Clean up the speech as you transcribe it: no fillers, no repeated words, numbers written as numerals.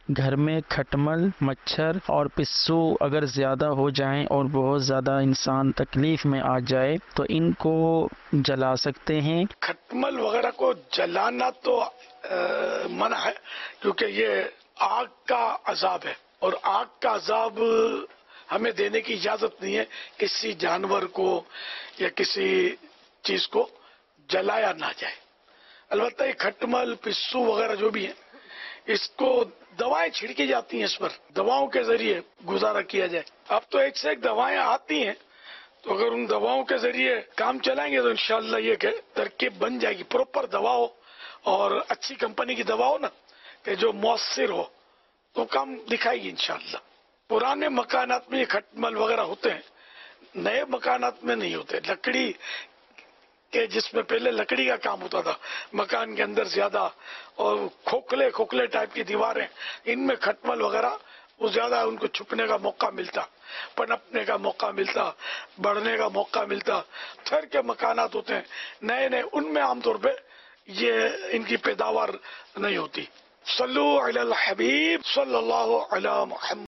گھر میں کھٹمل، مچھر اور پسو اگر زیادہ ہو جائیں اور بہت زیادہ انسان تکلیف میں آ جائے تو ان کو جلا سکتے ہیں۔ کھٹمل وغیرہ کو جلانا تو منع ہے، کیونکہ یہ آگ کا عذاب ہے، اور آگ کا عذاب ہمیں دینے کی اجازت نہیں ہے۔ کسی جانور کو یا کسی چیز کو جلایا نہ جائے۔ البتہ یہ کھٹمل، پسو وغیرہ جو بھی ہیں، اس کو دوائیں چھڑکی جاتی ہیں، اس پر دواؤں کے ذریعے گزارا کیا جائے۔ اب تو ایک سے ایک دوائیں آتی ہیں، تو اگر ان دواؤں کے ذریعے کام چلائیں گے تو انشاءاللہ یہ کہ ترکیب بن جائے گی، پراپر دوا ہو اور اچھی کمپنی کی دوا ہو نا، کہ جو مؤثر ہو تو کام دکھائے گی انشاءاللہ۔ پرانے مکانات میں یہ کھٹمل وغیرہ ہوتے ہیں، نئے مکانات میں نہیں ہوتے۔ لکڑی کہ جس میں پہلے لکڑی کا کام ہوتا تھا مکان کے اندر زیادہ، اور کھوکھلے ٹائپ کی دیواریں، ان میں کھٹمل وغیرہ وہ زیادہ ان کو چھپنے کا موقع ملتا، پنپنے کا موقع ملتا، بڑھنے کا موقع ملتا۔ تھر کے مکانات ہوتے ہیں نئے نئے، ان میں عام طور پہ یہ ان کی پیداوار نہیں ہوتی۔ صلو علی الحبیب صلی اللہ علی محمد۔